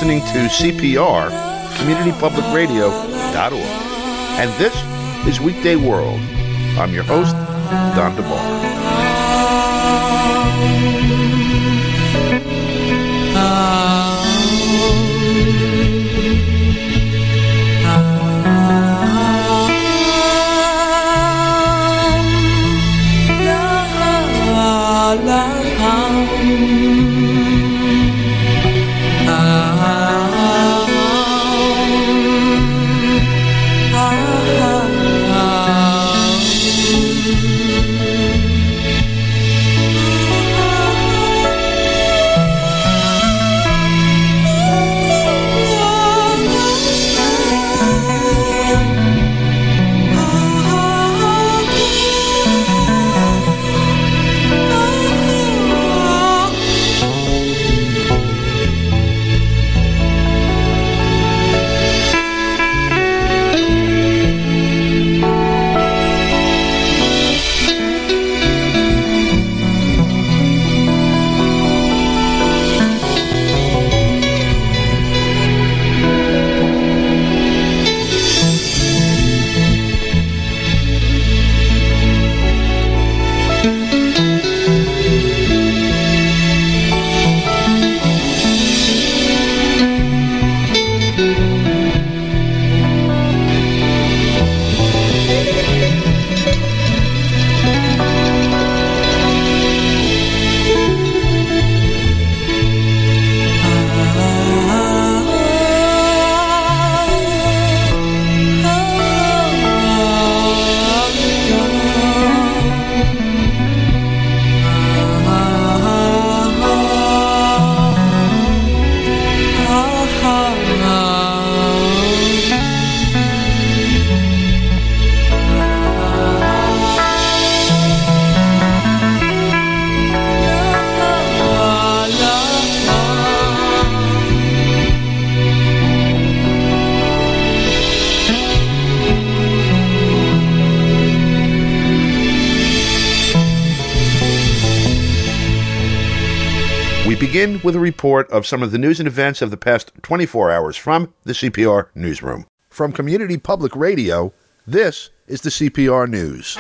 listening to CPR, CommunityPublicRadio.org. And this is Weekday World. I'm your host, Don DeBar. Begin with a report of some of the news and events of the past 24 hours from the CPR Newsroom. From Community Public Radio, this is the CPR News.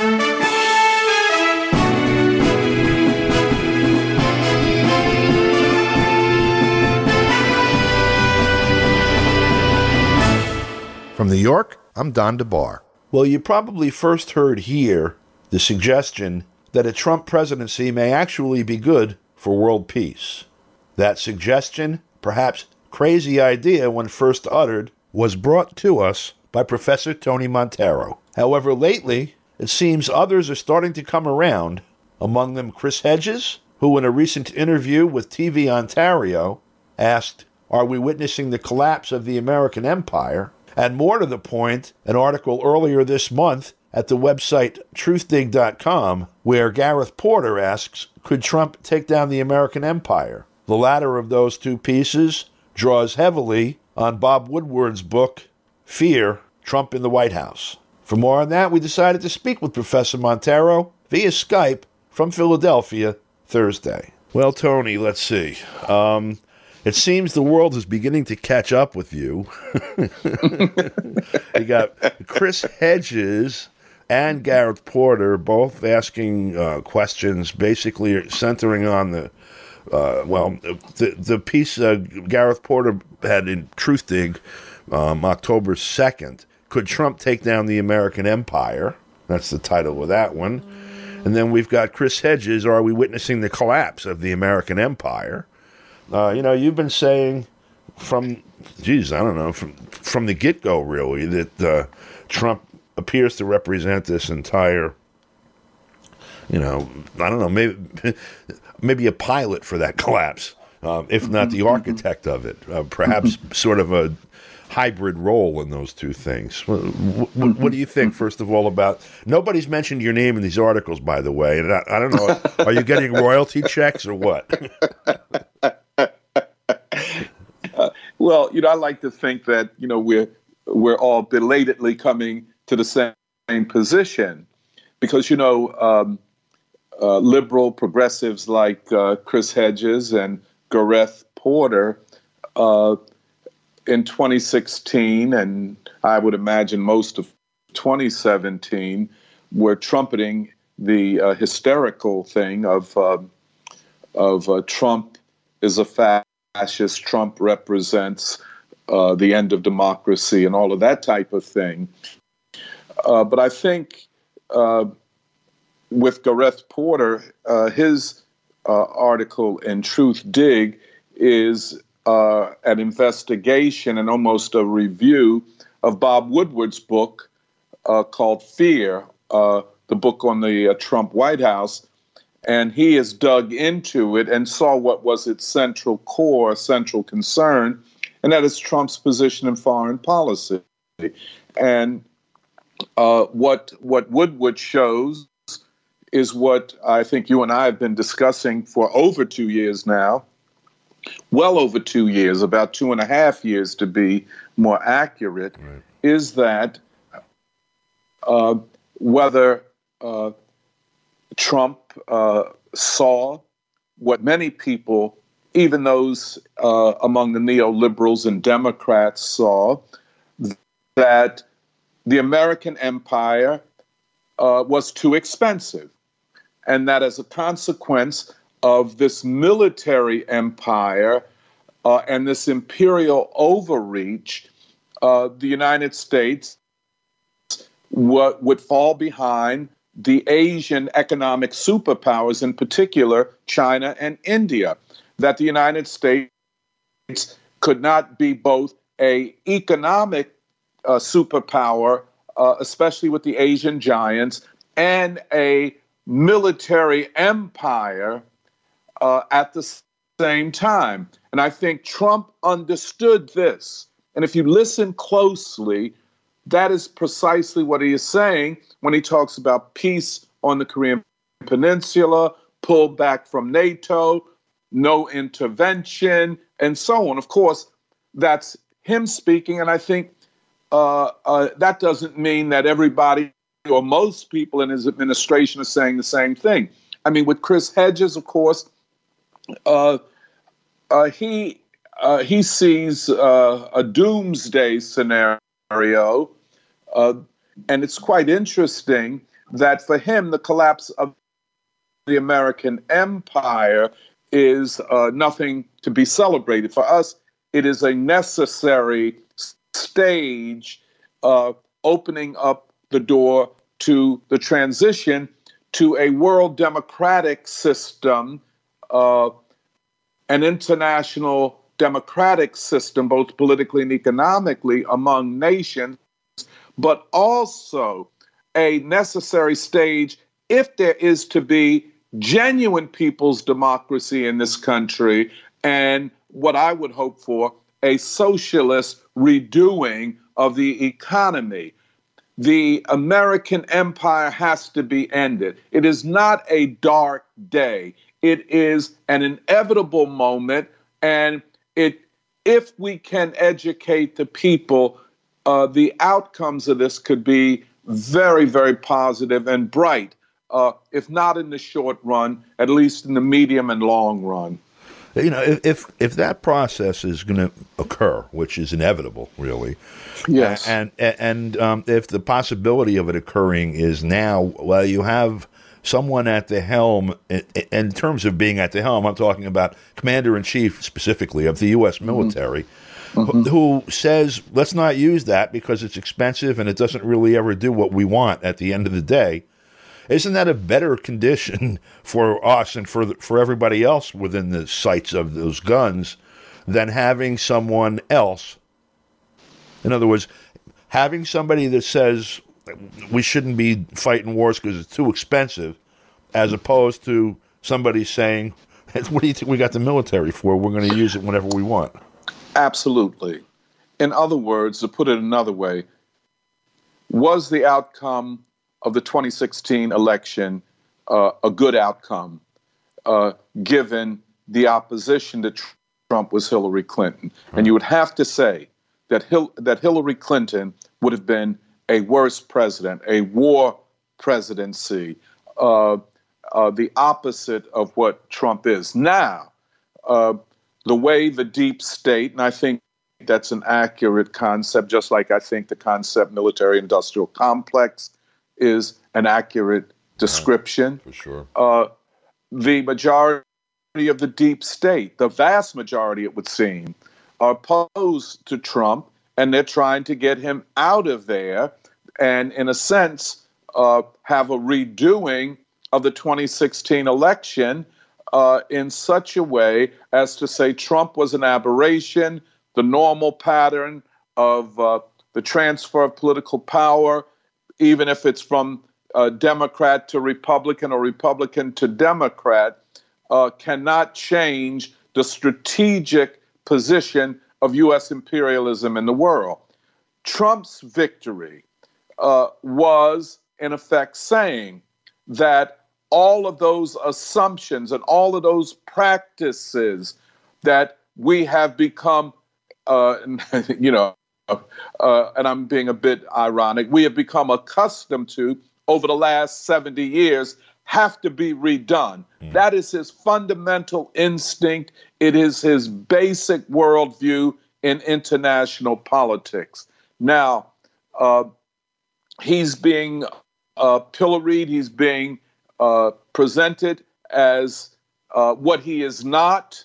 From New York, I'm Don DeBar. Well, you probably first heard here the suggestion that a Trump presidency may actually be good for world peace. That suggestion, perhaps crazy idea when first uttered, was brought to us by Professor Tony Monteiro. However, lately, it seems others are starting to come around, among them Chris Hedges, who in a recent interview with TV Ontario asked, "Are we witnessing the collapse of the American empire?" And more to the point, an article earlier this month at the website truthdig.com, where Gareth Porter asks, "Could Trump take down the American empire?" The latter of those two pieces draws heavily on Bob Woodward's book, Fear, Trump in the White House. For more on that, we decided to speak with Professor Monteiro via Skype from Philadelphia Thursday. Well, Tony, let's see. It seems the world is beginning to catch up with you. You got Chris Hedges and Gareth Porter both asking questions basically centering on the piece Gareth Porter had in Truthdig October 2nd, Could Trump Take Down the American Empire? That's the title of that one. And then we've got Chris Hedges, Are We Witnessing the Collapse of the American Empire? You've been saying from the get-go, really, that Trump appears to represent this entire, maybe a pilot for that collapse, if not the architect of it, perhaps sort of a hybrid role in those two things. What do you think, first of all, about... Nobody's mentioned your name in these articles, by the way, and I don't know, are you getting royalty checks or what? Well, I like to think that, we're all belatedly coming to the same position because, liberal progressives like Chris Hedges and Gareth Porter in 2016, and I would imagine most of 2017, were trumpeting the hysterical thing of Trump is a fascist, Trump represents the end of democracy, and all of that type of thing. But I think with Gareth Porter, his article in Truth Dig is an investigation and almost a review of Bob Woodward's book called Fear, the book on the Trump White House. And he has dug into it and saw what was its central core, central concern, and that is Trump's position in foreign policy. And what Woodward shows is what I think you and I have been discussing for over 2 years now, well over 2 years, about 2.5 years to be more accurate, right, is that whether Trump saw what many people, even those among the neoliberals and Democrats, saw, that the American empire was too expensive, and that as a consequence of this military empire and this imperial overreach, the United States would fall behind the Asian economic superpowers, in particular China and India, that the United States could not be both an economic superpower, especially with the Asian giants, and a military empire at the same time. And I think Trump understood this. And if you listen closely, that is precisely what he is saying when he talks about peace on the Korean Peninsula, pull back from NATO, no intervention, and so on. Of course, that's him speaking, and I think that doesn't mean that everybody or most people in his administration are saying the same thing. I mean, with Chris Hedges, of course, he sees a doomsday scenario, and it's quite interesting that for him, the collapse of the American empire is nothing to be celebrated. For us, it is a necessary stage opening up the door to the transition to a world democratic system, an international democratic system, both politically and economically among nations, but also a necessary stage if there is to be genuine people's democracy in this country, and what I would hope for, a socialist redoing of the economy. The American empire has to be ended. It is not a dark day. It is an inevitable moment, and if we can educate the people, the outcomes of this could be very, very positive and bright, if not in the short run, at least in the medium and long run. You know, if that process is going to occur, which is inevitable, really, yes, and if the possibility of it occurring is now, well, you have someone at the helm. In terms of being at the helm, I'm talking about Commander-in-Chief specifically of the U.S. military, who says, let's not use that because it's expensive and it doesn't really ever do what we want at the end of the day. Isn't that a better condition for us and for everybody else within the sights of those guns than having someone else? In other words, having somebody that says we shouldn't be fighting wars because it's too expensive, as opposed to somebody saying, what do you think we got the military for? We're going to use it whenever we want. Absolutely. In other words, to put it another way, was the outcome of the 2016 election a good outcome, given the opposition to Trump was Hillary Clinton? And you would have to say that Hillary Clinton would have been a worse president, a war presidency, the opposite of what Trump is. Now, the way the deep state, and I think that's an accurate concept, just like I think the concept military-industrial complex is an accurate description. For sure. The majority of the deep state, the vast majority, it would seem, are opposed to Trump, and they're trying to get him out of there and, in a sense, have a redoing of the 2016 election in such a way as to say Trump was an aberration, the normal pattern of the transfer of political power, even if it's from Democrat to Republican or Republican to Democrat, cannot change the strategic position of U.S. imperialism in the world. Trump's victory was, in effect, saying that all of those assumptions and all of those practices that we have become, and I'm being a bit ironic, we have become accustomed to over the last 70 years have to be redone. That is his fundamental instinct. It is his basic worldview in international politics. Now, he's being pilloried. He's being presented as what he is not.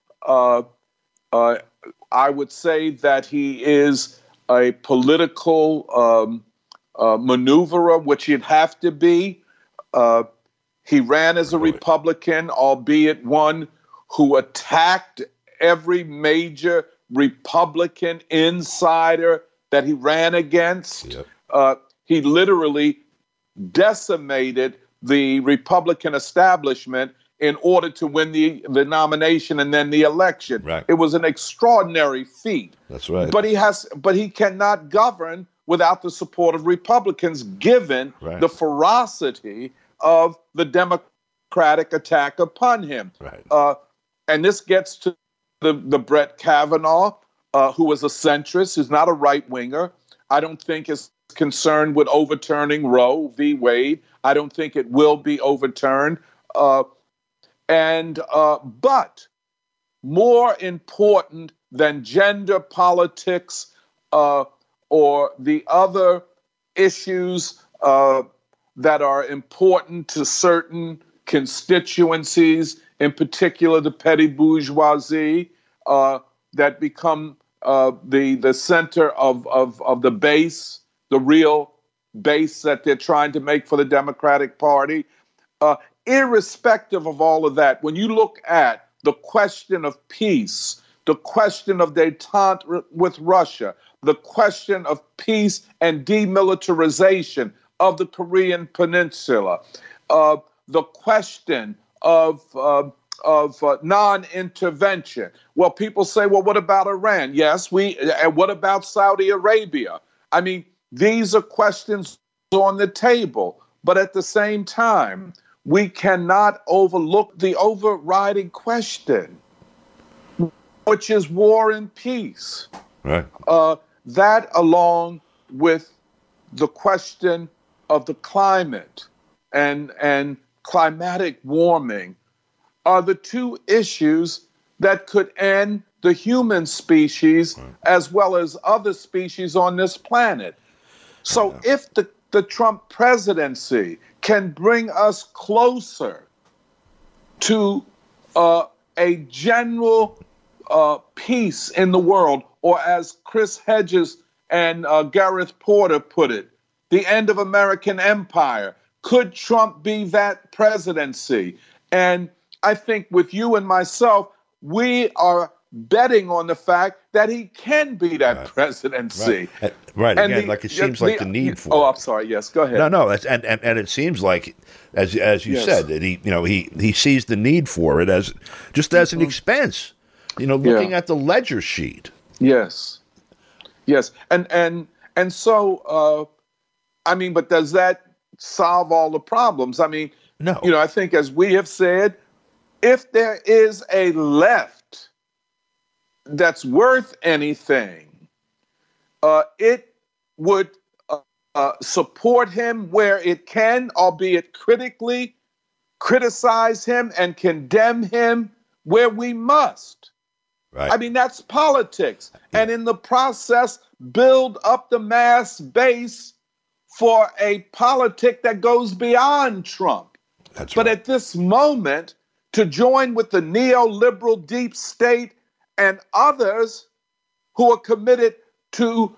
I would say that he is a political maneuverer, which he'd have to be. He ran as a Republican, albeit one who attacked every major Republican insider that he ran against. Yep. He literally decimated the Republican establishment in order to win the nomination and then the election. Right. It was an extraordinary feat. That's right. But he cannot govern without the support of Republicans, given the ferocity of the Democratic attack upon him. Right. And this gets to the Brett Kavanaugh, who was a centrist, who's not a right-winger. I don't think is concerned with overturning Roe v. Wade. I don't think it will be overturned. But more important than gender politics or the other issues that are important to certain constituencies, in particular the petty bourgeoisie, that become the center of the base, the real base that they're trying to make for the Democratic Party. Irrespective of all of that, when you look at the question of peace, the question of détente with Russia, the question of peace and demilitarization of the Korean Peninsula, the question of non-intervention. Well, people say, well, what about Iran? Yes, and what about Saudi Arabia? I mean, these are questions on the table, but at the same time, we cannot overlook the overriding question, which is war and peace. Right. That, along with the question of the climate and climatic warming, are the two issues that could end the human species as well as other species on this planet. So if the Trump presidency can bring us closer to a general peace in the world, or as Chris Hedges and Gareth Porter put it, the end of American empire, could Trump be that presidency? And I think with you and myself, we are betting on the fact that he can be that presidency. Right. And again, it seems like the need for. Oh, I'm sorry. Yes, go ahead. No. And it seems like, as you said, that he sees the need for it as an expense. Looking at the ledger sheet. Yes. And so, but does that solve all the problems? I mean, no. I think, as we have said, if there is a left that's worth anything, it would support him where it can, albeit critically, criticize him and condemn him where we must. Right. I mean, that's politics. And in the process, build up the mass base for a politic that goes beyond Trump. That's but right. at this moment, to join with the neoliberal deep state and others who are committed to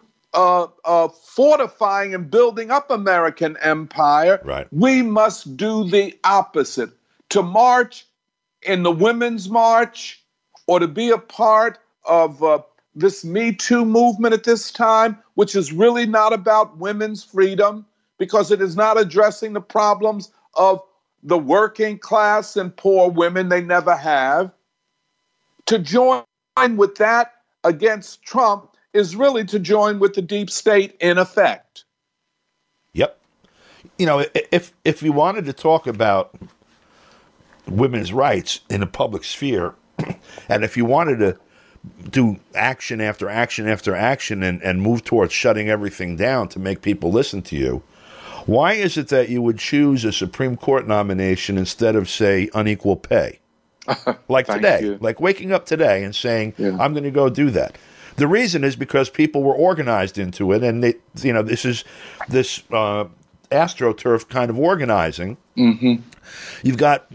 fortifying and building up American empire, Right. we must do the opposite. To march in the Women's March or to be a part of this Me Too movement at this time, which is really not about women's freedom because it is not addressing the problems of the working class and poor women. They never have. To join with that against Trump is really to join with the deep state in effect. Yep. You know, if you wanted to talk about women's rights in the public sphere, and if you wanted to do action after action after action and move towards shutting everything down to make people listen to you, why is it that you would choose a Supreme Court nomination instead of, say, unequal pay? Like today, like waking up today and saying, I'm going to go do that. The reason is because people were organized into it, and they, you know, this is this AstroTurf kind of organizing. Mm-hmm. You've got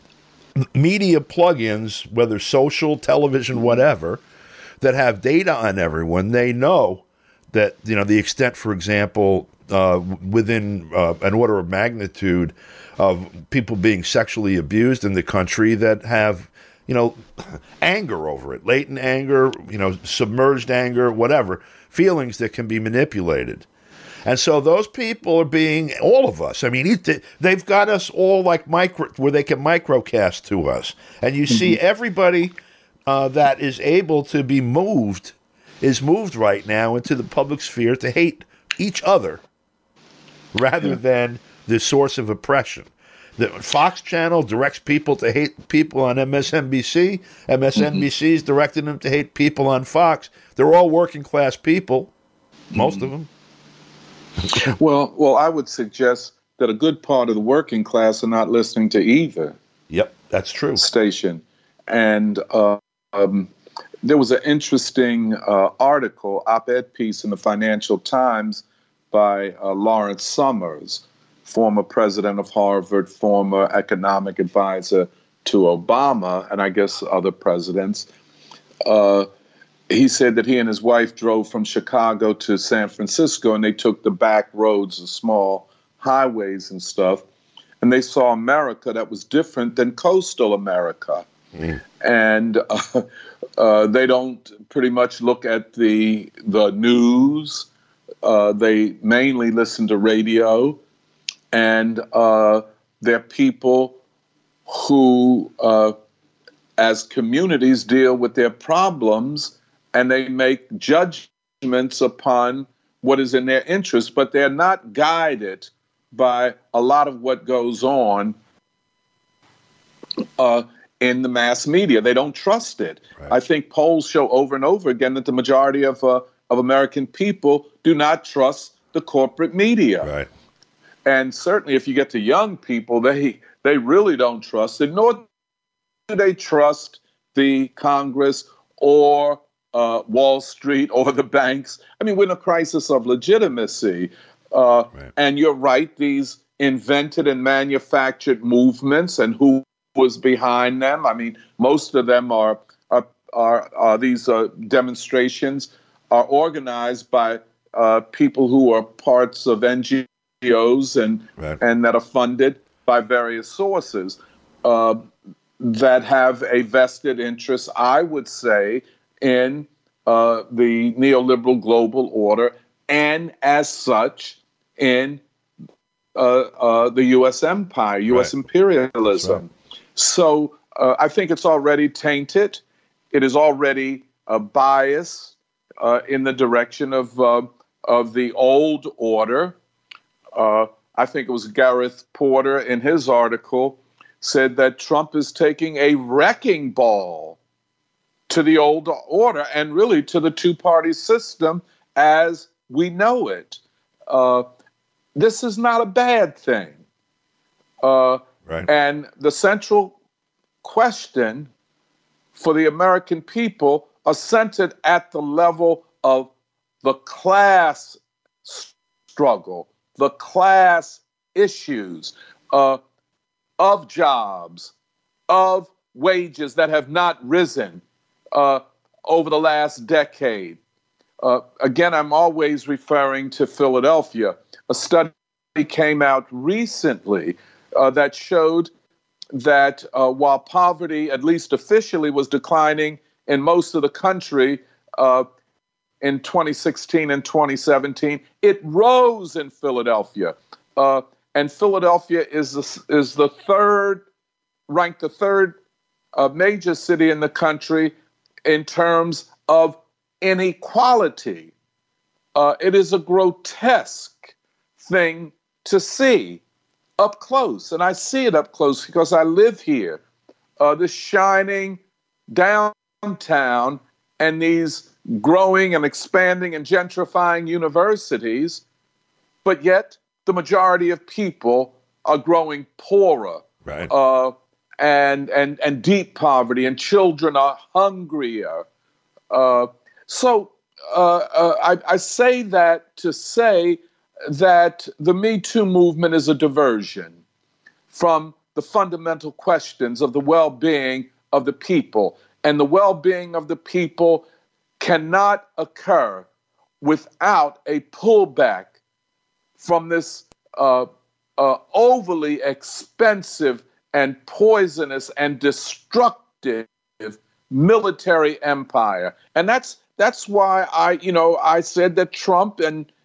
media plugins, whether social, television, whatever, that have data on everyone. They know that, you know, the extent, for example, within an order of magnitude of people being sexually abused in the country that have, you know, anger over it, latent anger, you know, submerged anger, whatever, feelings that can be manipulated. And so those people are being, all of us, I mean, they've got us all like where they can microcast to us. And you see everybody that is able to be moved is moved right now into the public sphere to hate each other rather than the source of oppression. The Fox channel directs people to hate people on MSNBC. MSNBC is directing them to hate people on Fox. They're all working class people, most of them. Well, I would suggest that a good part of the working class are not listening to either. Yep, that's true. Station. And there was an interesting article, op-ed piece in the Financial Times by Lawrence Summers, former president of Harvard, former economic advisor to Obama, and I guess other presidents. He said that he and his wife drove from Chicago to San Francisco, and they took the back roads, the small highways and stuff, and they saw America that was different than coastal America. And they don't pretty much look at the news. They mainly listen to radio. And they're people who, as communities, deal with their problems, and they make judgments upon what is in their interest, but they're not guided by a lot of what goes on in the mass media. They don't trust it. Right. I think polls show over and over again that the majority of American people do not trust the corporate media. Right. And certainly if you get to young people, they really don't trust it, nor do they trust the Congress or Wall Street or the banks. I mean, we're in a crisis of legitimacy. Right. And you're right, these invented and manufactured movements and who was behind them. I mean, most of them are these demonstrations are organized by people who are parts of NGOs and that are funded by various sources that have a vested interest, I would say, in the neoliberal global order, and as such in the U.S. empire, U.S. imperialism. Right. So I think it's already tainted. It is already biased in the direction of the old order. I think it was Gareth Porter in his article said that Trump is taking a wrecking ball to the old order and really to the two-party system as we know it. This is not a bad thing. And the central question for the American people are centered at the level of the class struggle, the class issues of jobs, of wages that have not risen over the last decade. Again, I'm always referring to Philadelphia. A study came out recently that showed that while poverty, at least officially, was declining in most of the country in 2016 and 2017, it rose in Philadelphia. And Philadelphia is the third, ranked the third major city in the country in terms of inequality. It is a grotesque thing to see up close, and I see it up close because I live here. This shining downtown and these growing and expanding and gentrifying universities, but yet the majority of people are growing poorer, right? And deep poverty, and children are hungrier. So I say that to say that the Me Too movement is a diversion from the fundamental questions of the well-being of the people. And the well-being of the people cannot occur without a pullback from this overly expensive and poisonous and destructive military empire. And that's why I said that Trump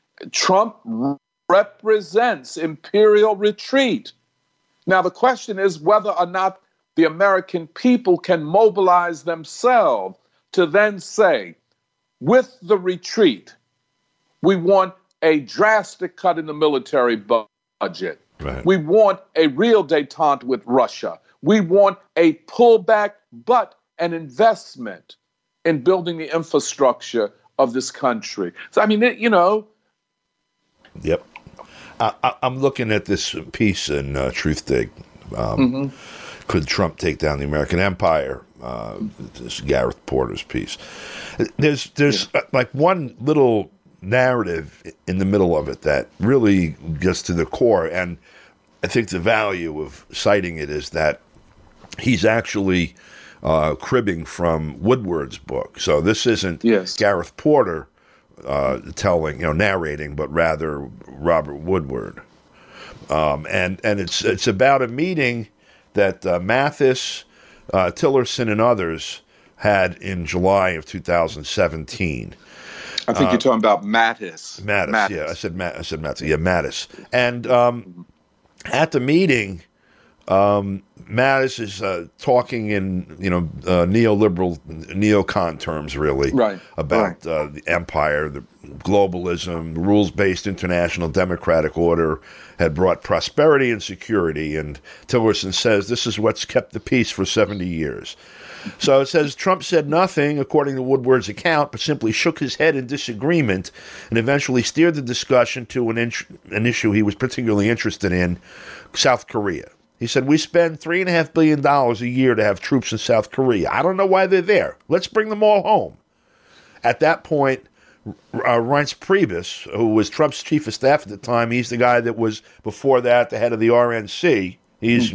represents imperial retreat. Now, the question is whether or not the American people can mobilize themselves to then say, with the retreat, we want a drastic cut in the military budget. Right. We want a real détente with Russia. We want a pullback, but an investment in building the infrastructure of this country. So, I mean, Yep. I'm looking at this piece in Truthdig. Could Trump take down the American empire? This Gareth Porter's piece. There's like one little narrative in the middle of it that really gets to the core, and I think the value of citing it is that he's actually cribbing from Woodward's book. So this isn't Gareth Porter narrating, but rather Robert Woodward. And it's about a meeting that Mathis, Tillerson, and others had in July of 2017. I think you're talking about Mattis. Mattis. Yeah, I said Mattis. Yeah, Mattis. And at the meeting, Mattis is talking in neoliberal, neocon terms, really, about the empire, the globalism, rules-based international democratic order had brought prosperity and security. And Tillerson says this is what's kept the peace for 70 years. So it says Trump said nothing, according to Woodward's account, but simply shook his head in disagreement and eventually steered the discussion to an issue he was particularly interested in, South Korea. He said, we spend $3.5 billion a year to have troops in South Korea. I don't know why they're there. Let's bring them all home. At that point, Reince Priebus, who was Trump's chief of staff at the time, he's the guy that was, before that, the head of the RNC. He's,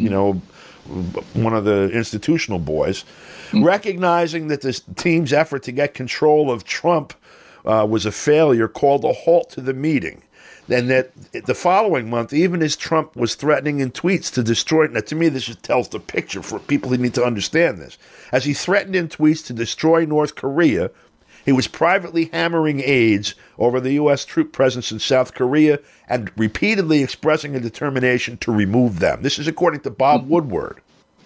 one of the institutional boys. Recognizing that this team's effort to get control of Trump was a failure, called a halt to the meeting. And that the following month, even as Trump was threatening in tweets to destroy, now to me this just tells the picture for people who need to understand this. As he threatened in tweets to destroy North Korea, he was privately hammering aides over the U.S. troop presence in South Korea and repeatedly expressing a determination to remove them. This is according to Bob Woodward.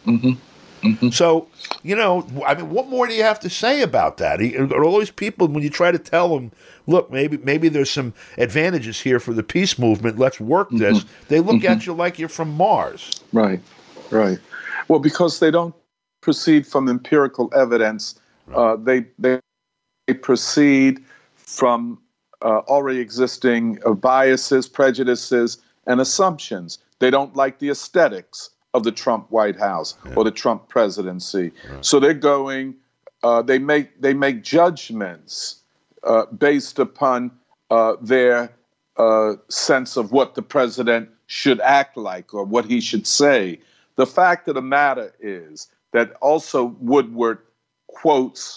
So, what more do you have to say about that? All these people, when you try to tell them, look, maybe there's some advantages here for the peace movement, let's work this, they look at you like you're from Mars. Right. Well, because they don't proceed from empirical evidence. Right. They proceed from already existing biases, prejudices, and assumptions. They don't like the aesthetics of the Trump White House or the Trump presidency. Right. So they're going they make judgments based upon their sense of what the president should act like or what he should say. The fact of the matter is that also Woodward quotes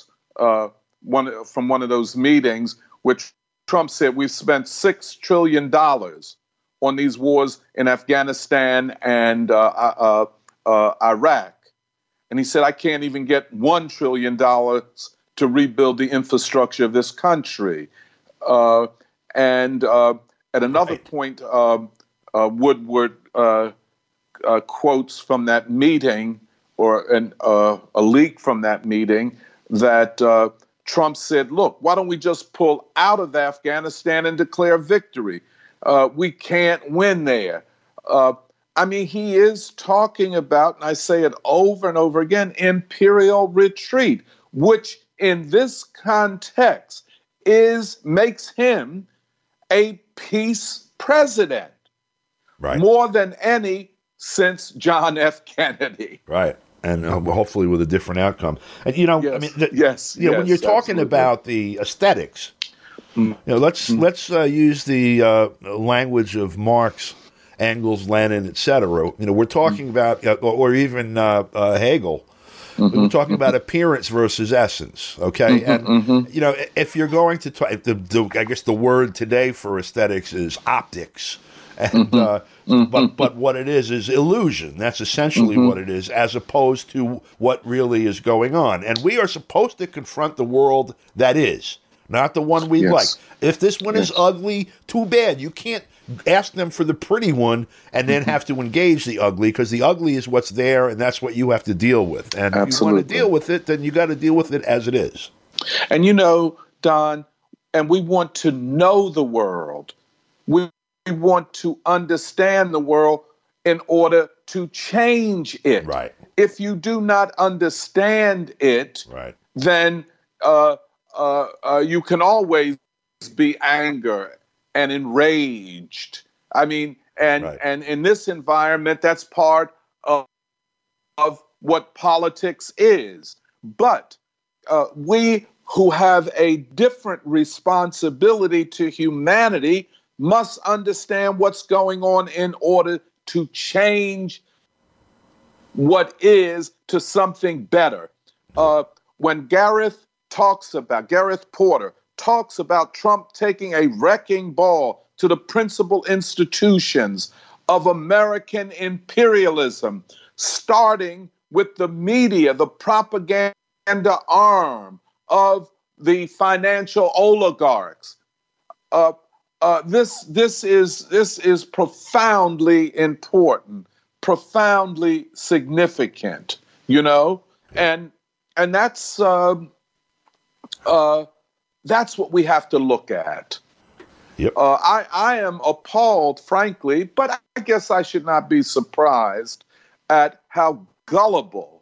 from one of those meetings, which Trump said, we've spent $6 trillion on these wars in Afghanistan and Iraq. And he said, I can't even get $1 trillion to rebuild the infrastructure of this country. And at another point, Woodward quotes from that meeting, or a leak from that meeting, that Trump said, look, why don't we just pull out of Afghanistan and declare victory? We can't win there. I mean, he is talking about, and I say it over and over again, imperial retreat, which in this context makes him a peace president, right? More than any since John F. Kennedy, right? And hopefully with a different outcome. And yes, I mean, when you're talking about the aesthetics, let's use the language of Marx, Engels, Lenin, etc. We're talking about, or even Hegel. We're talking about appearance versus essence, okay? If you're going to talk, I guess the word today for aesthetics is optics, and but what it is illusion. That's essentially what it is, as opposed to what really is going on. And we are supposed to confront the world that is, not the one we like. If this one is ugly, too bad. You can't ask them for the pretty one and then have to engage the ugly, because the ugly is what's there, and that's what you have to deal with. And if you want to deal with it, then you got to deal with it as it is. And Don, and we want to know the world. We want to understand the world in order to change it. Right. If you do not understand it, then you can always be angry and enraged. I mean, and in this environment, that's part of what politics is. But we who have a different responsibility to humanity must understand what's going on in order to change what is to something better. When Gareth Porter talks about Trump taking a wrecking ball to the principal institutions of American imperialism, starting with the media, the propaganda arm of the financial oligarchs. This is profoundly important, profoundly significant, and that's what we have to look at. Yep. I am appalled, frankly, but I guess I should not be surprised at how gullible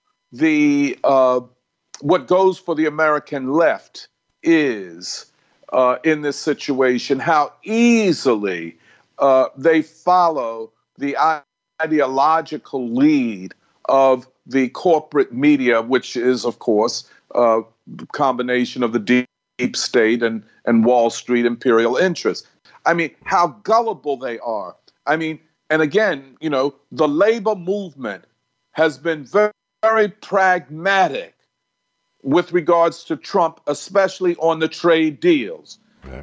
what goes for the American left is in this situation, how easily they follow the ideological lead of the corporate media, which is, of course, a combination of the deep state and Wall Street imperial interests. I mean, how gullible they are. I mean, and again, the labor movement has been very, very pragmatic with regards to Trump, especially on the trade deals.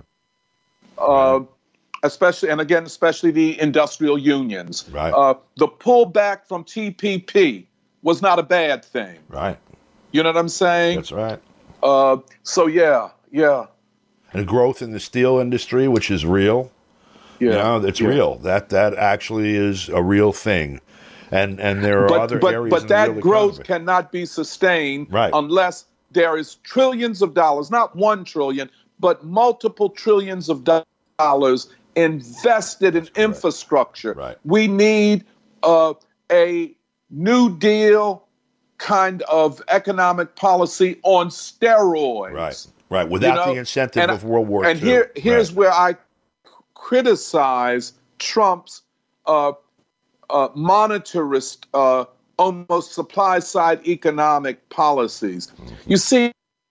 Especially the industrial unions. Right. The pullback from TPP was not a bad thing. Right. You know what I'm saying? That's right. So yeah. And growth in the steel industry, which is real. Yeah. It's real. That actually is a real thing. And there are other areas. But that growth cannot be sustained unless there is trillions of dollars, not 1 trillion, but multiple trillions of dollars invested in infrastructure. Right. We need a New Deal kind of economic policy on steroids. Right. Without the incentive of World War II. And here's where I criticize Trump's monetarist almost supply-side economic policies. You see,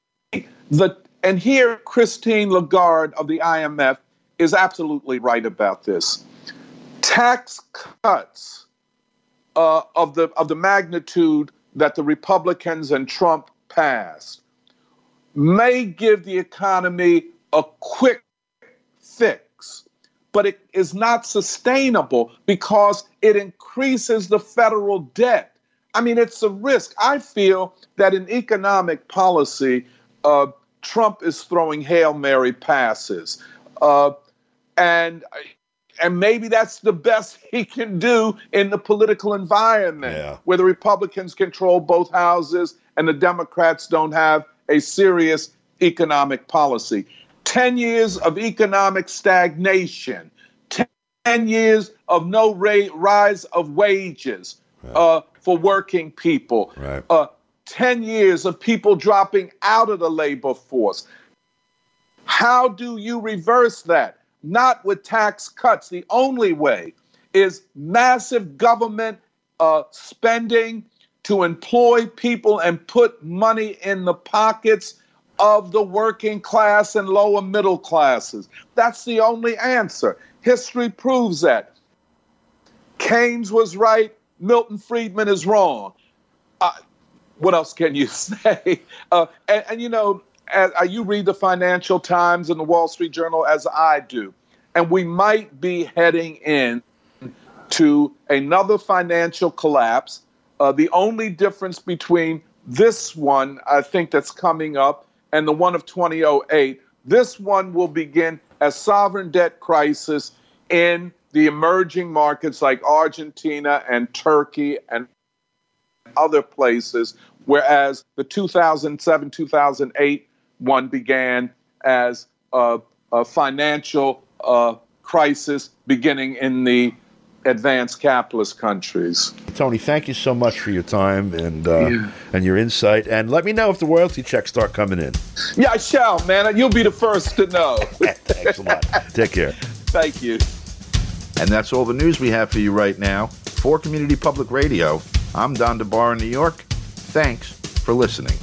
and here Christine Lagarde of the IMF is absolutely right about this. Tax cuts of the magnitude that the Republicans and Trump passed may give the economy a quick fix, but it is not sustainable because it increases the federal debt. I mean, it's a risk. I feel that in economic policy, Trump is throwing Hail Mary passes. And maybe that's the best he can do in the political environment where the Republicans control both houses and the Democrats don't have a serious economic policy. 10 years of economic stagnation, 10 years of no rise of wages for working people, 10 years of people dropping out of the labor force. How do you reverse that? Not with tax cuts. The only way is massive government spending to employ people and put money in the pockets of the working class and lower middle classes. That's the only answer. History proves that. Keynes was right. Milton Friedman is wrong. What else can you say? And you know, you read the Financial Times and the Wall Street Journal as I do, and we might be heading in to another financial collapse. The only difference between this one, I think, that's coming up and the one of 2008, this one will begin as sovereign debt crisis in the emerging markets like Argentina and Turkey and other places, whereas the 2007-2008 one began as a financial crisis beginning in the advanced capitalist countries. Tony, thank you so much for your time and your insight. And let me know if the royalty checks start coming in. Yeah, I shall, man. You'll be the first to know. Thanks a lot. Take care. Thank you. And that's all the news we have for you right now. For Community Public Radio, I'm Don DeBar in New York. Thanks for listening.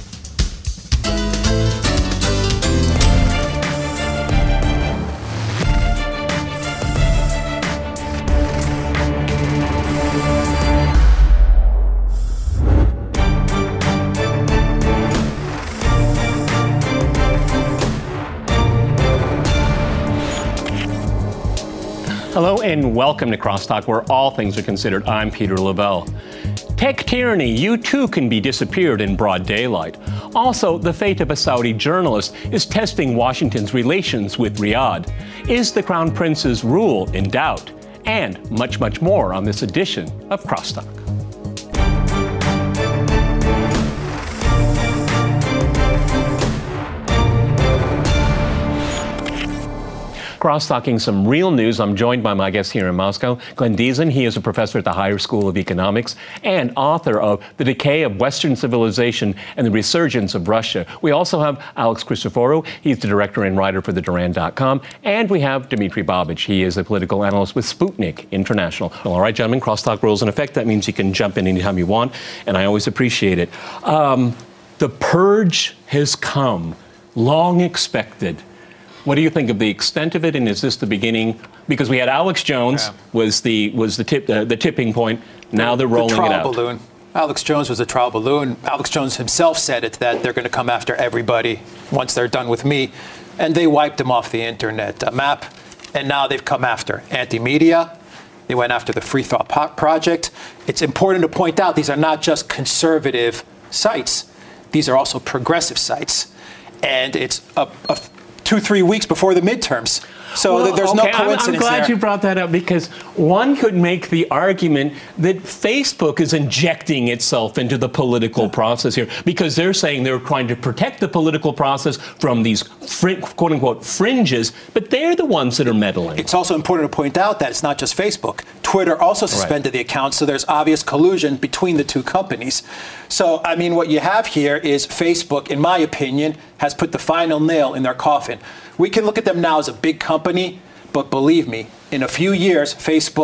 Hello and welcome to Crosstalk, where all things are considered. I'm Peter Lavelle. Tech tyranny, you too can be disappeared in broad daylight. Also, the fate of a Saudi journalist is testing Washington's relations with Riyadh. Is the Crown Prince's rule in doubt? And much, much more on this edition of Crosstalk. Cross-talking some real news. I'm joined by my guest here in Moscow, Glenn Deason. He is a professor at the Higher School of Economics and author of The Decay of Western Civilization and the Resurgence of Russia. We also have Alex Christoforou. He's the director and writer for TheDuran.com. And we have Dmitry Babich. He is a political analyst with Sputnik International. Well, all right, gentlemen, crosstalk rules in effect. That means you can jump in anytime you want, and I always appreciate it. The purge has come, long expected. What do you think of the extent of it, and is this the beginning? Because we had Alex Jones was the tipping point. Now they're rolling it out. Balloon. Alex Jones was a trial balloon. Alex Jones himself said it, that they're going to come after everybody once they're done with me, and they wiped him off the internet map. And now they've come after anti-media. They went after the Free Thought Project. It's important to point out these are not just conservative sites; these are also progressive sites, and it's 2-3 weeks before the midterms. So there's no coincidence there. I'm glad you brought that up, because one could make the argument that Facebook is injecting itself into the political process here, because they're saying they're trying to protect the political process from these quote-unquote fringes, but they're the ones that are meddling. It's also important to point out that it's not just Facebook. Twitter also suspended the account, so there's obvious collusion between the two companies. So, I mean, what you have here is Facebook, in my opinion, has put the final nail in their coffin. We can look at them now as a big company, but believe me, in a few years, Facebook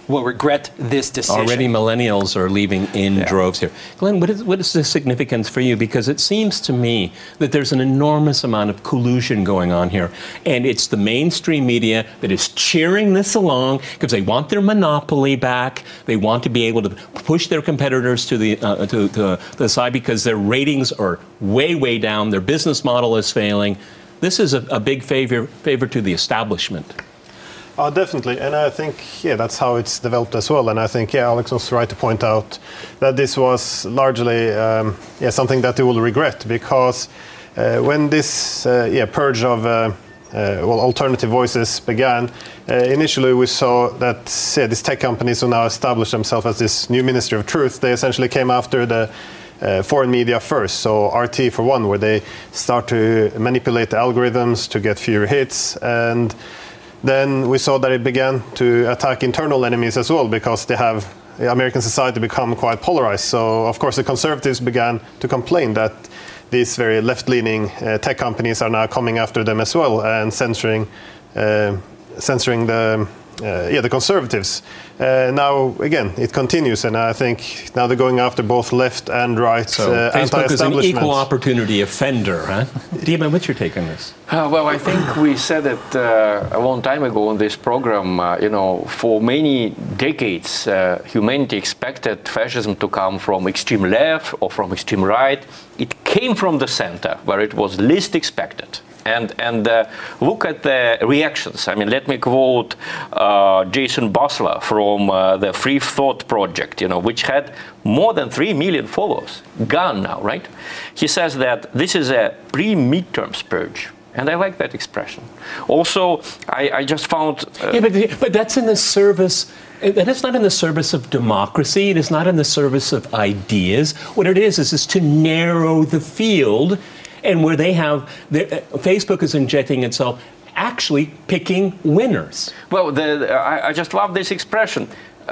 will regret this decision. Already millennials are leaving in droves here. Glenn, what is the significance for you? Because it seems to me that there's an enormous amount of collusion going on here. And it's the mainstream media that is cheering this along because they want their monopoly back. They want to be able to push their competitors to the side because their ratings are way, way down. Their business model is failing. This is a big favor to the establishment. Definitely, and I think, that's how it's developed as well. And I think, Alex was right to point out that this was largely, something that they will regret, because when this, purge of, alternative voices began, initially we saw that, these tech companies who now established themselves as this new Ministry of Truth, they essentially came after the foreign media first, so RT for one, where they start to manipulate the algorithms to get fewer hits, and then we saw that it began to attack internal enemies as well, because they have American society become quite polarized. So, of course, the conservatives began to complain that these very left-leaning tech companies are now coming after them as well and censoring the conservatives. Now, again, it continues, and I think now they're going after both left and right Facebook is an equal opportunity offender, huh? Dima, what's your take on this? Well, I think we said it a long time ago on this program. For many decades, humanity expected fascism to come from extreme left or from extreme right. It came from the center, where it was least expected. And look at the reactions. I mean, let me quote Jason Bosler from the Free Thought Project, which had more than 3 million followers. Gone now, right? He says that this is a pre-midterm purge. And I like that expression. Also, I just found... but that's in the service... That is not in the service of democracy. It is not in the service of ideas. What it is to narrow the field, and where they have... Facebook is injecting itself, actually picking winners. Well, I just love this expression.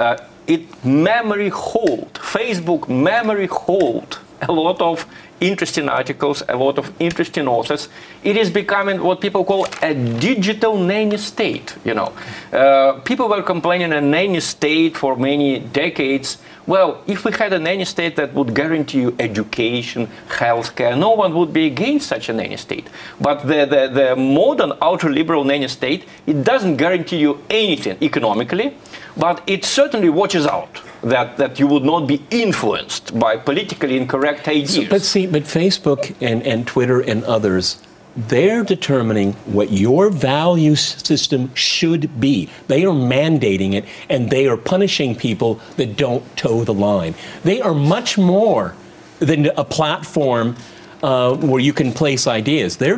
It memory hold. Facebook memory hold a lot of interesting articles, a lot of interesting authors. It is becoming what people call a digital nanny state. People were complaining a nanny state for many decades. Well, if we had a nanny state that would guarantee you education, healthcare, no one would be against such a nanny state. But the modern ultra-liberal nanny state, it doesn't guarantee you anything economically, but it certainly watches out that you would not be influenced by politically incorrect ideas. But Facebook and Twitter and others, they're determining what your value system should be. They are mandating it, and they are punishing people that don't toe the line. They are much more than a platform where you can place ideas. They're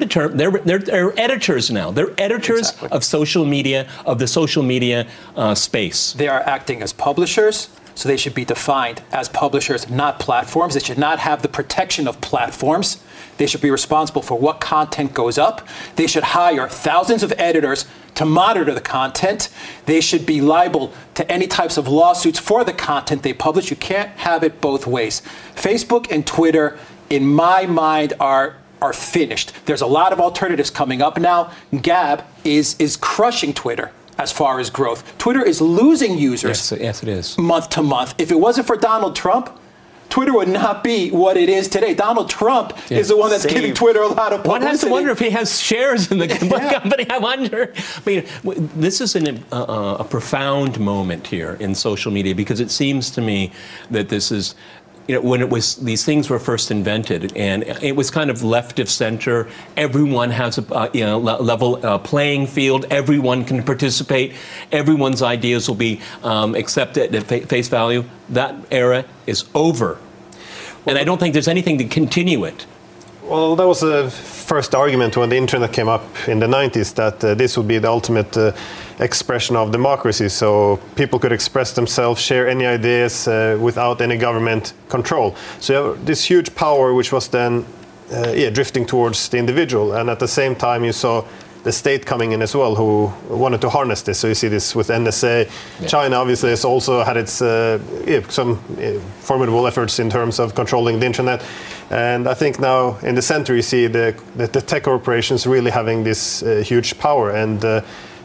editors now. They're editors of social media, of the social media space. They are acting as publishers. So they should be defined as publishers, not platforms. They should not have the protection of platforms. They should be responsible for what content goes up. They should hire thousands of editors to monitor the content. They should be liable to any types of lawsuits for the content they publish. You can't have it both ways. Facebook and Twitter, in my mind, are finished. There's a lot of alternatives coming up now. Gab is crushing Twitter as far as growth. Twitter is losing users yes, it is. Month to month. If it wasn't for Donald Trump, Twitter would not be what it is today. Donald Trump is the one that's giving Twitter a lot of publicity. One has to wonder if he has shares in the company. I wonder. This is a profound moment here in social media, because it seems to me that this is... when these things were first invented, and it was kind of left of center. Everyone has a level playing field. Everyone can participate. Everyone's ideas will be accepted at face value. That era is over, and I don't think there's anything to continue it. Well, that was the first argument when the internet came up in the 90s, that this would be the ultimate expression of democracy, so people could express themselves, share any ideas without any government control. So you have this huge power which was then drifting towards the individual, and at the same time you saw the state coming in as well, who wanted to harness this. So you see this with NSA. Yeah. China obviously has also had its some formidable efforts in terms of controlling the internet. And I think now in the center you see the tech corporations really having this huge power. And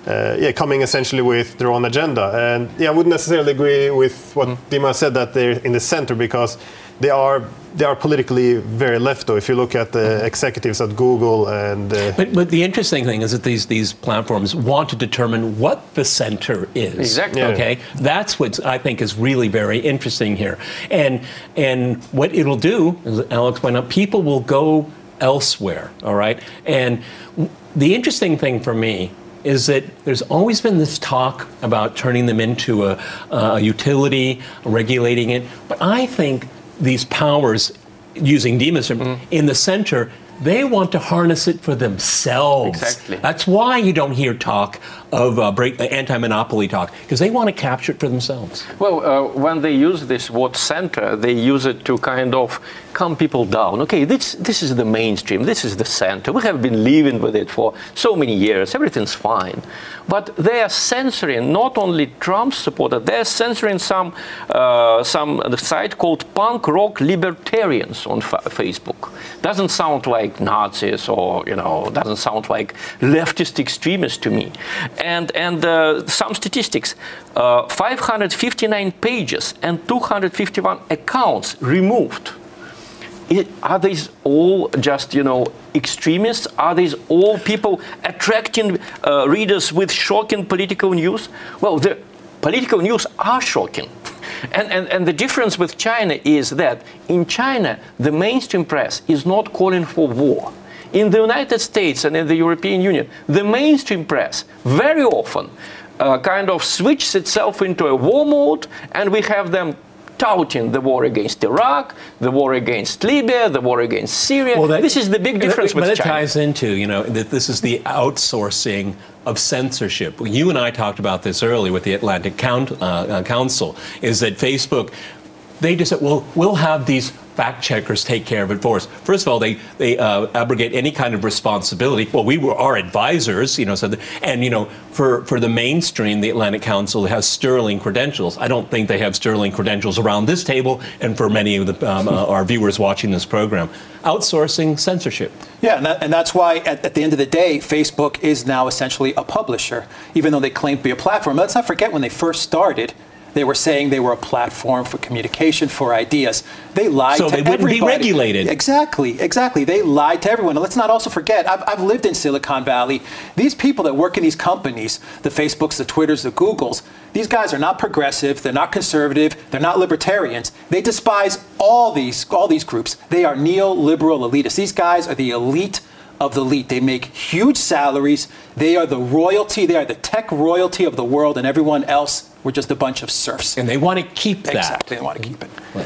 coming essentially with their own agenda. And I wouldn't necessarily agree with what Dima said, that they're in the center, because they are politically very left, though, if you look at the executives at Google. And but the interesting thing is that these platforms want to determine what the center is. Exactly. Yeah. Okay, that's what I think is really very interesting here. And what it'll do, as Alex pointed out, people will go elsewhere. All right, and the interesting thing for me is that there's always been this talk about turning them into a utility, regulating it, but I think these powers, using Dima's term, in the center, they want to harness it for themselves. Exactly. That's why you don't hear talk of anti-monopoly talk, because they want to capture it for themselves. Well, when they use this word center, they use it to kind of calm people down. Okay, this is the mainstream, this is the center. We have been living with it for so many years, everything's fine. But they are censoring not only Trump's supporters, they're censoring some site called Punk Rock Libertarians on Facebook. Doesn't sound like Nazis, or doesn't sound like leftist extremists to me. And some statistics: 559 pages and 251 accounts removed. Are these all just, extremists? Are these all people attracting readers with shocking political news? Well, the political news are shocking. And the difference with China is that in China, the mainstream press is not calling for war. In the United States and in the European Union, the mainstream press very often kind of switches itself into a war mode, and we have them touting the war against Iraq, the war against Libya, the war against Syria. Well, this is the big difference with China. But it ties into, that this is the outsourcing of censorship. You and I talked about this earlier with the Atlantic Council, is that Facebook, they just said, well, we'll have these fact checkers take care of it for us. First of all, they abrogate any kind of responsibility. Well, we were our advisors, for the mainstream, the Atlantic Council has sterling credentials. I don't think they have sterling credentials around this table, and for many of our viewers watching this program. Outsourcing censorship. Yeah, and that's why at the end of the day, Facebook is now essentially a publisher, even though they claim to be a platform. Let's not forget, when they first started, they were saying they were a platform for communication, for ideas. They lied to everybody. So they wouldn't be regulated. Exactly. They lied to everyone. And let's not also forget, I've lived in Silicon Valley. These people that work in these companies, the Facebooks, the Twitters, the Googles, these guys are not progressive, they're not conservative, they're not libertarians. They despise all these groups. They are neoliberal elitists. These guys are the elite of the elite. They make huge salaries. They are the royalty. They are the tech royalty of the world, and everyone else, we're just a bunch of serfs. And they want to keep that. Exactly, they want to keep it. Right.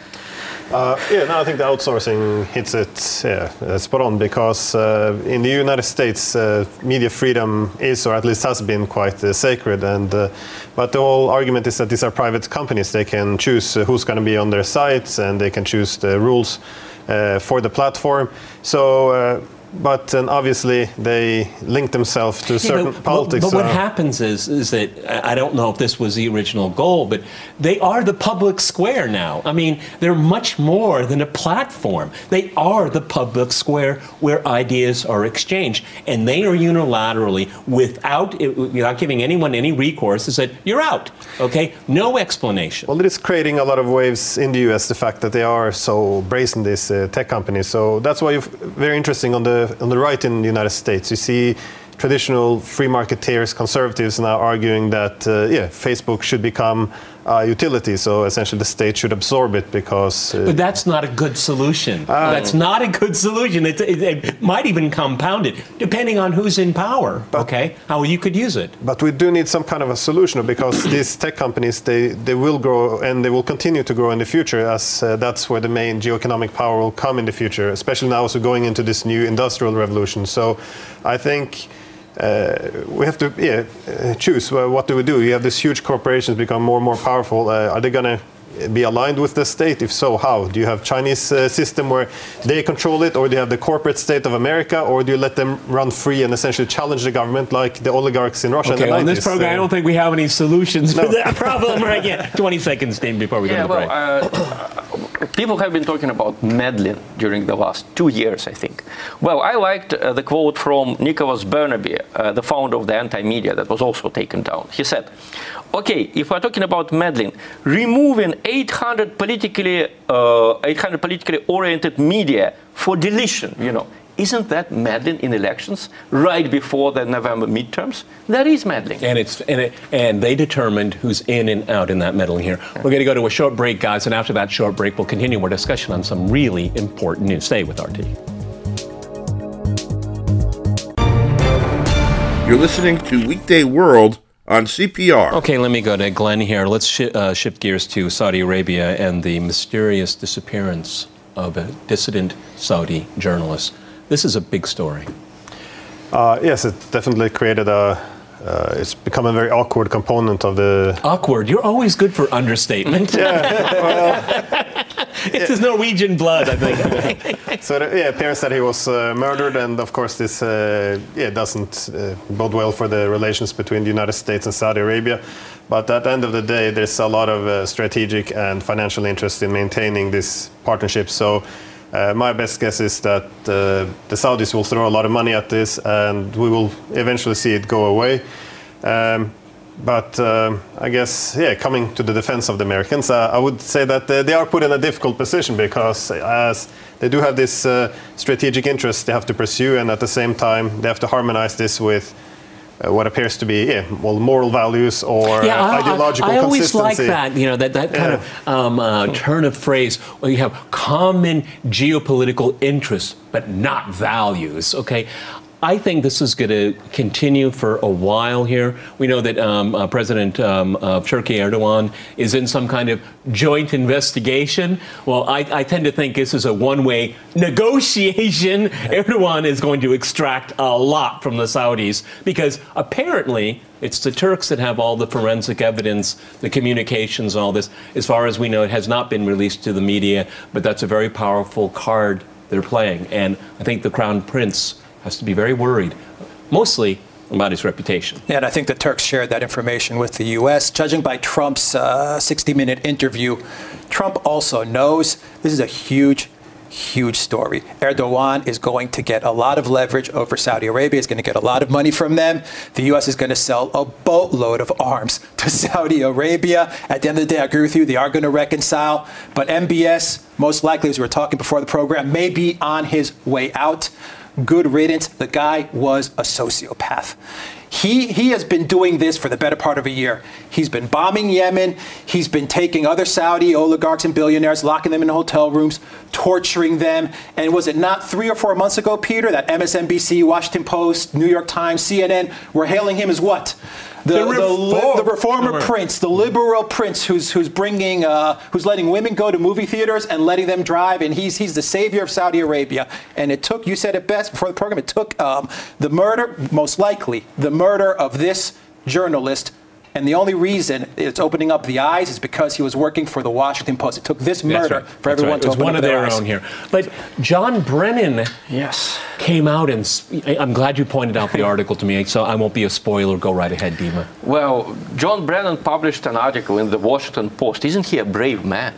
I think the outsourcing hits it spot on, because in the United States, media freedom is, or at least has been, quite sacred. But the whole argument is that these are private companies. They can choose who's going to be on their sites, and they can choose the rules for the platform. So. But obviously they link themselves to certain politics. But what happens is that, I don't know if this was the original goal, but they are the public square now. I mean, they're much more than a platform. They are the public square where ideas are exchanged. And they are unilaterally, without giving anyone any recourse, is that you're out. Okay? No explanation. Well, it is creating a lot of waves in the US, the fact that they are so brazen, these tech companies. So that's why very interesting on the right in the United States, you see traditional free marketeers, conservatives now arguing that Facebook should become a utility, so essentially the state should absorb it, because... but that's not a good solution. That's not a good solution. It might even compound it, depending on who's in power, how you could use it. But we do need some kind of a solution, because these tech companies, they will grow, and they will continue to grow in the future, as that's where the main geoeconomic power will come in the future, especially now as we're going into this new industrial revolution. So I think... we have to choose. What do we do? You have these huge corporations become more and more powerful. Are they going to be aligned with the state? If so, how? Do you have Chinese system where they control it, or do you have the corporate state of America, or do you let them run free and essentially challenge the government like the oligarchs in Russia in the 90s? On this program, I don't think we have any solutions for that problem right yet. 20 seconds, Dean, before we go to the break. people have been talking about meddling during the last 2 years, I think. Well, I liked the quote from Nicholas Bernabe, the founder of the Anti-Media, that was also taken down. He said, okay, if we're talking about meddling, removing 800 politically oriented media for deletion, isn't that meddling in elections right before the November midterms? That is meddling. And they determined who's in and out in that meddling here. We're going to go to a short break, guys, and after that short break, we'll continue our discussion on some really important news. Stay with RT. You're listening to Weekday World on CPR. Okay, let me go to Glenn here. Let's shift gears to Saudi Arabia and the mysterious disappearance of a dissident Saudi journalist. This is a big story. Yes, it definitely created it's become a very awkward component of the... Awkward? You're always good for understatement. It's his Norwegian blood, I think. So it appears that he was murdered, and of course this doesn't bode well for the relations between the United States and Saudi Arabia. But at the end of the day, there's a lot of strategic and financial interest in maintaining this partnership. So my best guess is that the Saudis will throw a lot of money at this, and we will eventually see it go away. But I guess, coming to the defense of the Americans, I would say that they are put in a difficult position because as they do have this strategic interest they have to pursue, and at the same time they have to harmonize this with what appears to be moral values or ideological consistency. I always like that, that kind of turn of phrase where you have common geopolitical interests but not values. Okay, I think this is going to continue for a while here. We know that President of Turkey, Erdogan, is in some kind of joint investigation. Well, I tend to think this is a one-way negotiation. Erdogan is going to extract a lot from the Saudis because apparently it's the Turks that have all the forensic evidence, the communications, all this. As far as we know, it has not been released to the media, but that's a very powerful card they're playing. And I think the Crown Prince has to be very worried, mostly about his reputation. Yeah, and I think the Turks shared that information with the U.S. Judging by Trump's 60-minute interview, Trump also knows this is a huge story. Erdogan is going to get a lot of leverage over Saudi Arabia. He's going to get a lot of money from them. The U.S. is going to sell a boatload of arms to Saudi Arabia. At the end of the day, I agree with you. They are going to reconcile. But MBS, most likely, as we were talking before the program, may be on his way out. Good riddance. The guy was a sociopath. He has been doing this for the better part of a year. He's been bombing Yemen. He's been taking other Saudi oligarchs and billionaires, locking them in hotel rooms, torturing them. And was it not 3 or 4 months ago, Peter, that MSNBC, Washington Post, New York Times, CNN were hailing him as what? The reformer prince, the liberal prince who's letting women go to movie theaters and letting them drive, and he's the savior of Saudi Arabia. And it took, you said it best before the program, it took the murder, most likely, the murder of this journalist. And the only reason it's opening up the eyes is because he was working for the Washington Post. It took this murder for everyone to open up their eyes. It was one of their own here. But John Brennan came out and I'm glad you pointed out the article to me, so I won't be a spoiler. Go right ahead, Dima. Well, John Brennan published an article in the Washington Post. Isn't he a brave man,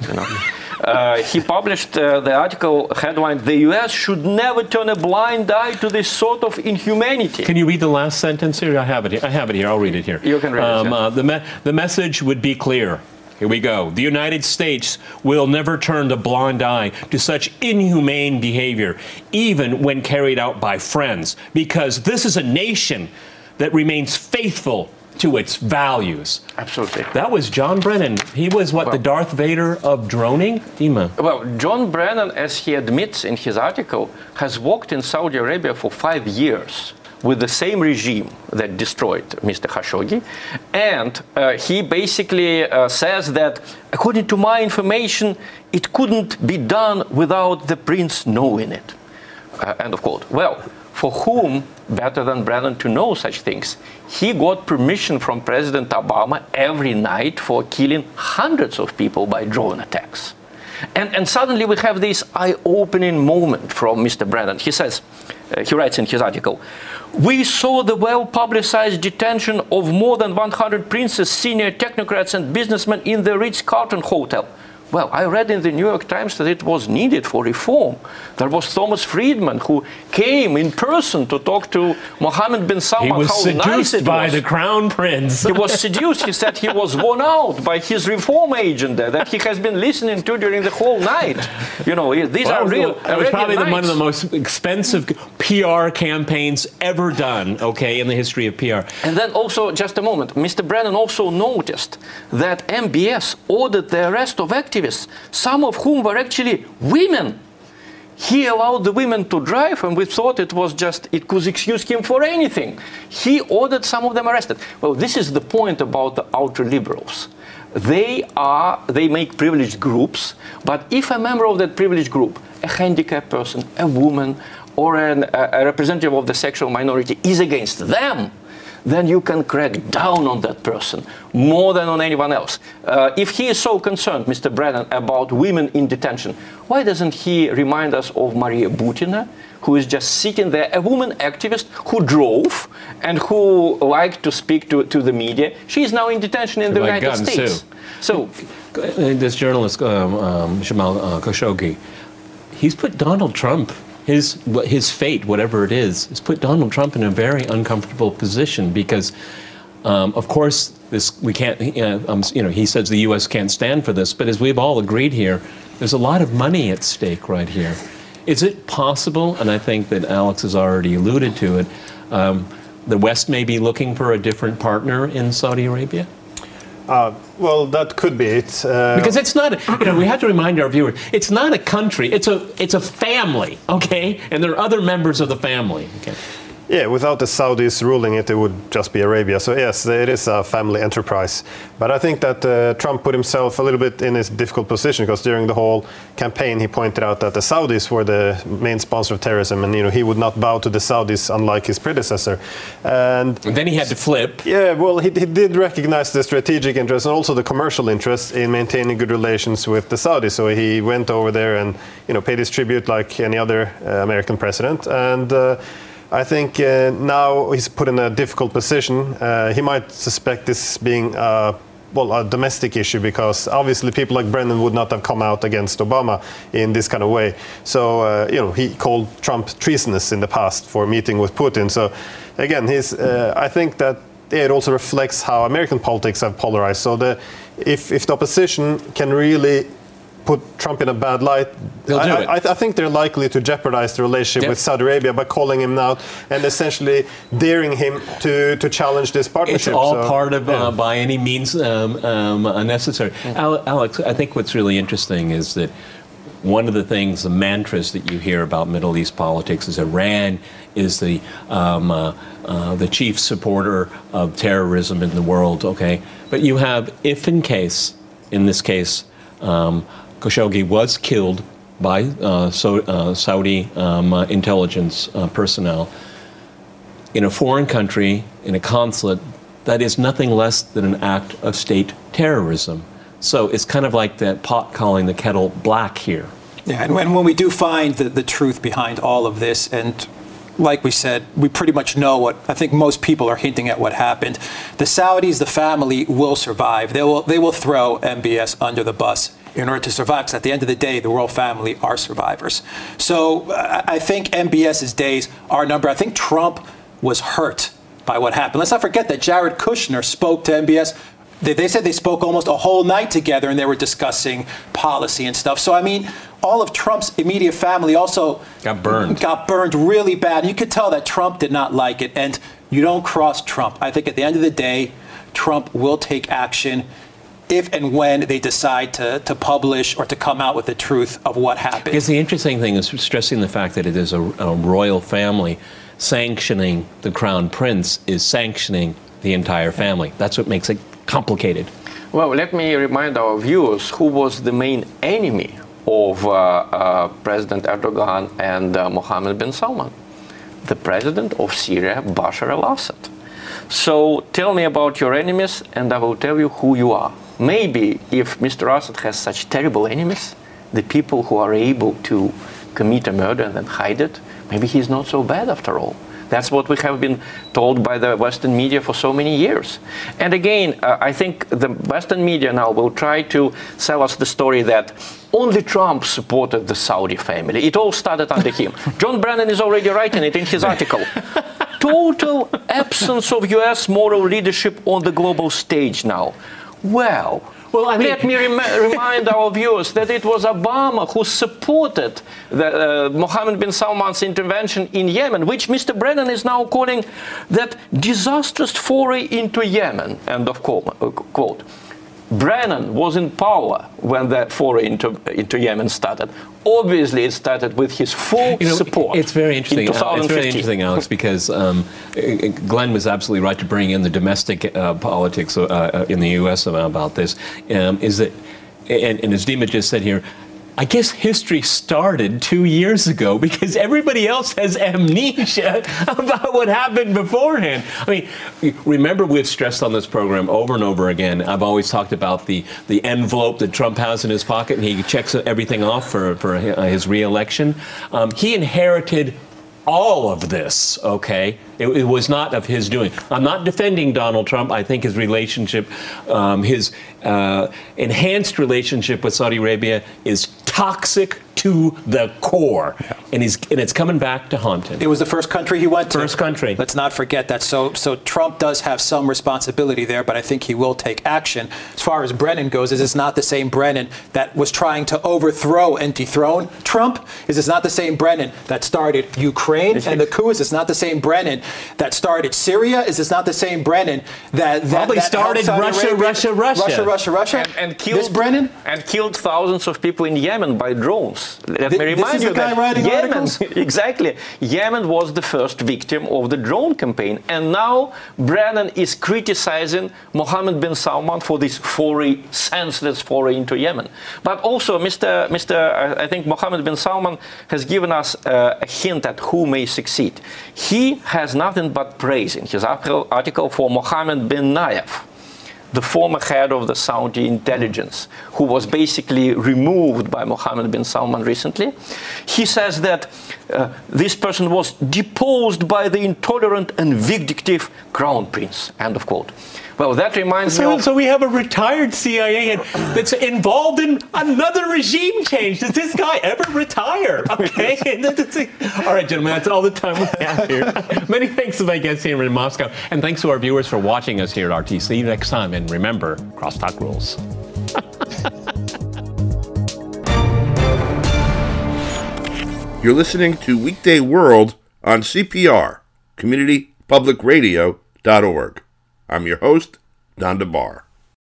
He published the article headlined, "The U.S. should never turn a blind eye to this sort of inhumanity." Can you read the last sentence here? I have it here. I'll read it here. You can read it. The message would be clear. Here we go. The United States will never turn a blind eye to such inhumane behavior, even when carried out by friends, because this is a nation that remains faithful to its values. Absolutely. That was John Brennan. He was the Darth Vader of droning? Dima. Well, John Brennan, as he admits in his article, has worked in Saudi Arabia for 5 years with the same regime that destroyed Mr. Khashoggi. And he basically says that, according to my information, it couldn't be done without the prince knowing it. End of quote. Well, for whom better than Brennan to know such things? He got permission from President Obama every night for killing hundreds of people by drone attacks. And suddenly we have this eye-opening moment from Mr. Brennan. He says, he writes in his article, "We saw the well-publicized detention of more than 100 princes, senior technocrats and businessmen in the Ritz-Carlton Hotel. Well, I read in the New York Times that it was needed for reform. There was Thomas Friedman who came in person to talk to Mohammed bin Salman. He was how nice seduced it by was. the crown prince. He was seduced. He said he was worn out by his reform agenda that he has been listening to during the whole night. You know, these are real. It was probably one of the most expensive PR campaigns ever done, okay, in the history of PR. And then also, just a moment, Mr. Brennan also noticed that MBS ordered the arrest of activists, some of whom were actually women. He allowed the women to drive, and we thought it could excuse him for anything. He ordered some of them arrested. Well, this is the point about the ultra-liberals. They make privileged groups, but if a member of that privileged group, a handicapped person, a woman, or a representative of the sexual minority is against them, then you can crack down on that person more than on anyone else. If he is so concerned, Mr. Brennan, about women in detention, why doesn't he remind us of Maria Butina, who is just sitting there, a woman activist who drove and who liked to speak to the media? She is now in detention in the United States. Too. So, this journalist, Jamal Khashoggi, he's put Donald Trump, his fate, whatever it is, has put Donald Trump in a very uncomfortable position because, of course, we can't. He says the U.S. can't stand for this, but as we've all agreed here, there's a lot of money at stake right here. Is it possible? And I think that Alex has already alluded to it. The West may be looking for a different partner in Saudi Arabia. Well, that could be it. Because it's not, we have to remind our viewers, it's not a country, it's a family, okay? And there are other members of the family, okay? Yeah, without the Saudis ruling it, it would just be Arabia. So yes, it is a family enterprise. But I think that Trump put himself a little bit in his difficult position because during the whole campaign he pointed out that the Saudis were the main sponsor of terrorism, and he would not bow to the Saudis unlike his predecessor. And then he had to flip. Yeah, well, he did recognize the strategic interest and also the commercial interest in maintaining good relations with the Saudis. So he went over there and paid his tribute like any other American president. And I think now he's put in a difficult position. He might suspect this being a domestic issue because obviously people like Brennan would not have come out against Obama in this kind of way. So, he called Trump treasonous in the past for meeting with Putin. So, again, I think that it also reflects how American politics have polarized. So if the opposition can really put Trump in a bad light, I think they're likely to jeopardize the relationship with Saudi Arabia by calling him out and essentially daring him to challenge this partnership. It's all part of, by any means necessary. Alex, I think what's really interesting is that one of the things, the mantras that you hear about Middle East politics is Iran is the chief supporter of terrorism in the world, okay? But you have, in this case, Khashoggi was killed by Saudi intelligence personnel in a foreign country, in a consulate, that is nothing less than an act of state terrorism. So it's kind of like that pot calling the kettle black here. Yeah, and when we do find the truth behind all of this, and like we said, we pretty much know what I think most people are hinting at what happened. The Saudis, the family, will survive. They will throw MBS under the bus in order to survive, because at the end of the day, the royal family are survivors. So I think MBS's days are numbered. I think Trump was hurt by what happened. Let's not forget that Jared Kushner spoke to MBS. They said they spoke almost a whole night together and they were discussing policy and stuff. So, I mean, all of Trump's immediate family also got burned really bad. You could tell that Trump did not like it. And you don't cross Trump. I think at the end of the day, Trump will take action if and when they decide to publish or to come out with the truth of what happened. Because the interesting thing is stressing the fact that it is a royal family. Sanctioning the crown prince is sanctioning the entire family. That's what makes it complicated. Well, let me remind our viewers who was the main enemy of President Erdogan and Mohammed bin Salman. The president of Syria, Bashar al-Assad. So tell me about your enemies and I will tell you who you are. Maybe if Mr. Assad has such terrible enemies, the people who are able to commit a murder and then hide it, maybe he's not so bad after all. That's what we have been told by the Western media for so many years. And again, I think the Western media now will try to sell us the story that only Trump supported the Saudi family. It all started under him. John Brennan is already writing it in his article. Total absence of U.S. moral leadership on the global stage now. Well, let me remind our viewers that it was Obama who supported Mohammed bin Salman's intervention in Yemen, which Mr. Brennan is now calling that disastrous foray into Yemen, end of quote. Brennan was in power when that foray into Yemen started. Obviously, it started with his full support. It's very interesting. It's very interesting, Alex, because Glenn was absolutely right to bring in the domestic politics in the U.S. about this. Is that, and as Dima just said here, I guess history started 2 years ago because everybody else has amnesia about what happened beforehand. I mean, remember, we've stressed on this program over and over again. I've always talked about the envelope that Trump has in his pocket, and he checks everything off for his re-election. He inherited all of this, okay? It was not of his doing. I'm not defending Donald Trump. I think his relationship, his enhanced relationship with Saudi Arabia is toxic to the core. Yeah. And it's coming back to haunt him. It was the first country he went to. First country. Let's not forget that. So Trump does have some responsibility there, but I think he will take action. As far as Brennan goes, is it's not the same Brennan that was trying to overthrow and dethrone Trump. It's not the same Brennan that started Ukraine and the coup. It's not the same Brennan that started Syria. It's not the same Brennan that probably started Russia. And killed this Brennan? And killed thousands of people in Yemen by drones. Let me remind you that Yemen, exactly, Yemen was the first victim of the drone campaign, and now Brennan is criticizing Mohammed bin Salman for this senseless foray into Yemen. But also, I think Mohammed bin Salman has given us a hint at who may succeed. He has nothing but praise in his article for Mohammed bin Nayef, the former head of the Saudi intelligence, who was basically removed by Mohammed bin Salman recently. He says that this person was deposed by the intolerant and vindictive crown prince, end of quote. Well, that reminds me of... So we have a retired CIA head that's involved in another regime change. Does this guy ever retire? Okay. All right, gentlemen, that's all the time we have here. Many thanks to my guests here in Moscow, and thanks to our viewers for watching us here at RT. See you next time, and remember, crosstalk rules. You're listening to Weekday World on CPR, CommunityPublicRadio.org. I'm your host, Don DeBar.